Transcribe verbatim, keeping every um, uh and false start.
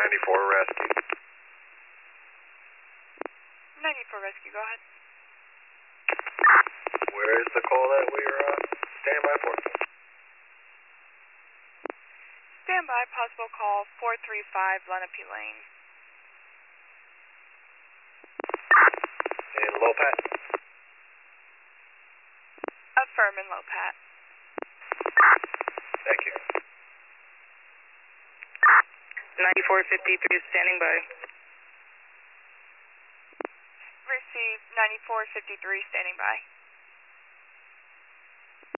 ninety-four rescue. ninety-four rescue, go ahead. Where is the call that we are uh, standing by for? Stand by, possible call four three five Lenape Lane. In Lopat? Affirm in Lopat. Thank you. ninety-four fifty-three standing by. Receive ninety-four fifty-three standing by.